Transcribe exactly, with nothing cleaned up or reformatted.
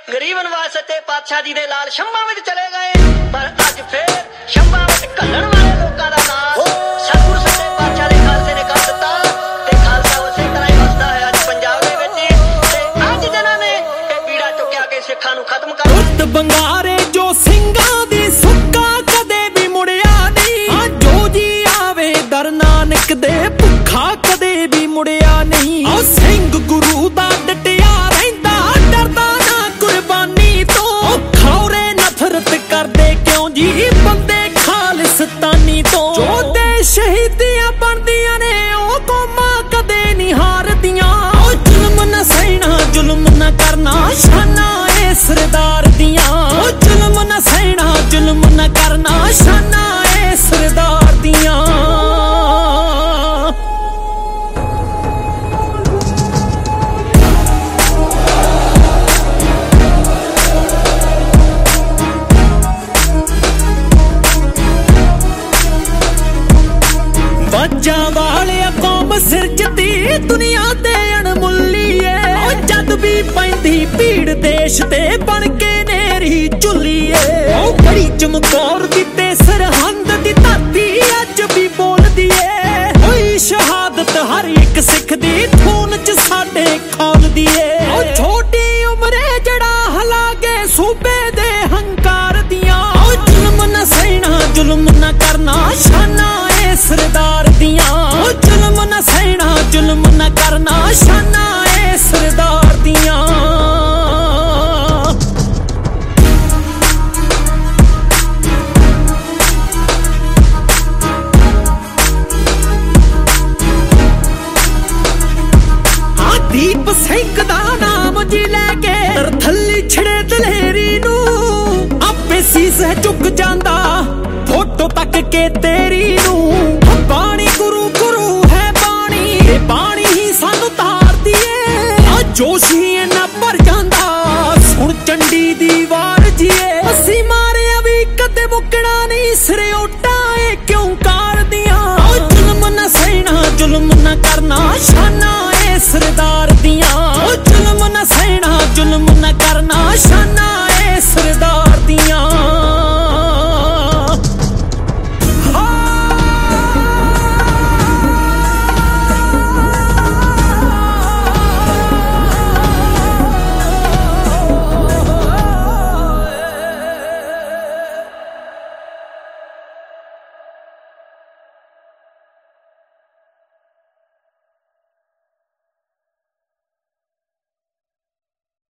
गरीब नवाज सच्चे पातशाह जी दे लाल शंभा विच चले गए, पर अज फिर शंभा विच घल्लण वाले लोकां दा नाश सतगुरु सच्चे पातशाह दे खालसे ने कर दित्ता ते खालसा उसे तरह ही वसदा है अज पंजाब दे विच ते अज जिन्हां ने इह पीड़ा चुक्या के सिखां नूं खत्म कर उत्त बंगारे जो ਸਿੰਘਾਂ ਦੀ ਸੁੱਕਾ कदे भी मुड़िया नहीं, जो जी आवे दर नानक दे भुखा कदे भी मुड़िया नहीं। ओ सिंह गुरु दा डटिया रहिंदा डरदा ना कुर्बानी तो, खौरे नफरत करदे क्यों जी बंदे खालिस्तानी तो। जो दे शहीदियां बनदियां ने ओ कौमां कदे नहीं हारदियां, ओ जुल्म ना सहना जुल्म ना करना शाना ए सरदार दियां, ओ जुल्म ना सहना जुल्म ना करना शाना ए सरदार दियां। वजा वाले कौम सिरजती दुनिया दे अणमुल्लीए, जद भी पैंदी भीड़ देश ते बन के नेरी झुल्लीए। बड़ी चमकौर दी ते सरहंद दी धरती अज भी बोलदी ए, होई शहादत हर एक सिख दी खून च साडे खौलदी ए। छोटी उमरे जड़ा हला के सूबे दे हंकार दियां, जुल्म ना सहना जुल्म ना करना शाना ए सरदार दियां, जुल्म ना सहना जुल्म ना करना शाना ए सरदार दियां। हाँ दीप सिंह दा नाम जी लैके थल्ली छड़े दलेरी नू, आपे सीस है झुक जांदा फोटो तक के तेरी नू। बाणी गुरु गुरु है बाणी, ये बाणी ही सानू तार दिए, जोश ही इन्ना भर जांदा सुन चंडी दी वार जीए। असी मारे अभी कदे मुकना नहीं सिरे ओटा ए क्यों कार दियां, जुल्म ना सहना जुल्म ना करना शाना ए सरदार दियां, जुल्म ना सहना जुल्म ना करना